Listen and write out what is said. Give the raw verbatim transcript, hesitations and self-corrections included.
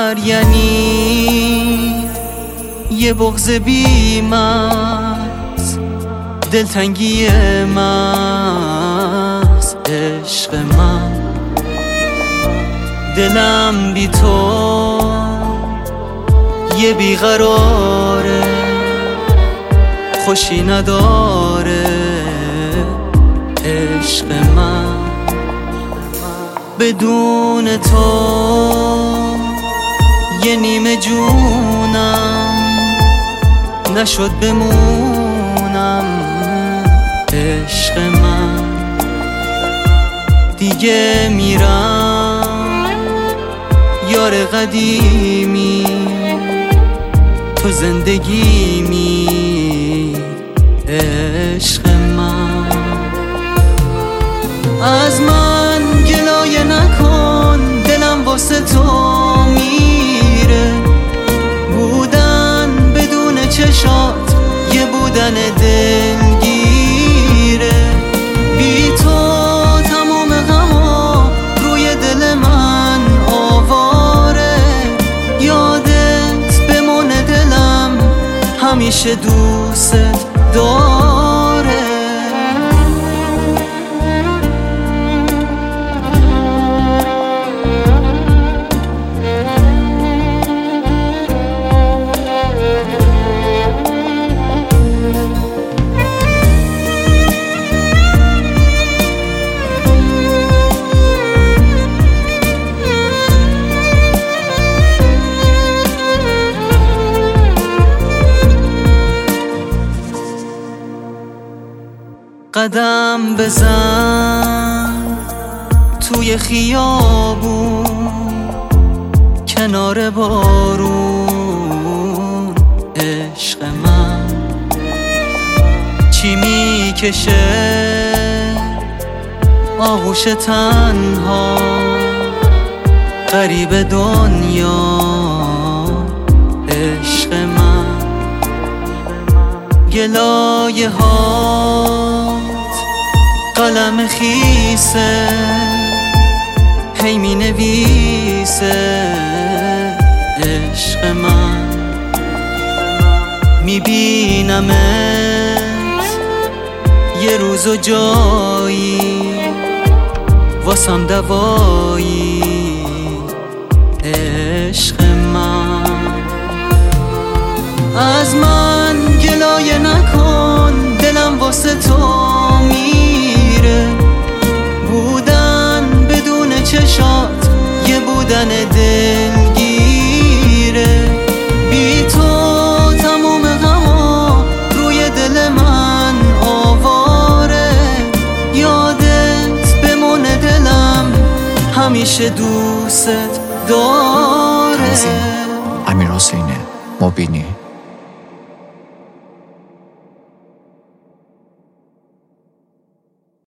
سفر یعنی یه بغض بی‌مرز، دلتنگی محض. عشق من دلم بی تو یه بیقراره، خوشی نداره. عشق من بدون تو یه نیمه جونم نشد بمونم. عشق من دیگه میرم یار قدیمی، تو زندگیمی. عشق من از من گلایه نکن، دلم واسه تو میره. بودن بدون چشات یه بودن دلگیره. بی تو تموم غما روی دل من آواره. یادت بمونه دلم همیشه دوست داره. قدم بزن توی خیابون کنار بارون. عشق من چی میکشه آغوش تنها غریب دنیا. عشق من گلایه هات قلم خیسه هی می نویسه. عشق من می بینمت یه روز و جایی واسم دوایی. عشق من از من گلایه نکن، دلم واسه تو میره. بودن بدون چشات یه بودن دلگیره. بی تو تموم غما روی دل من آواره. یادت بمونه دلم همیشه دوست داره. امیرحسین مبینی.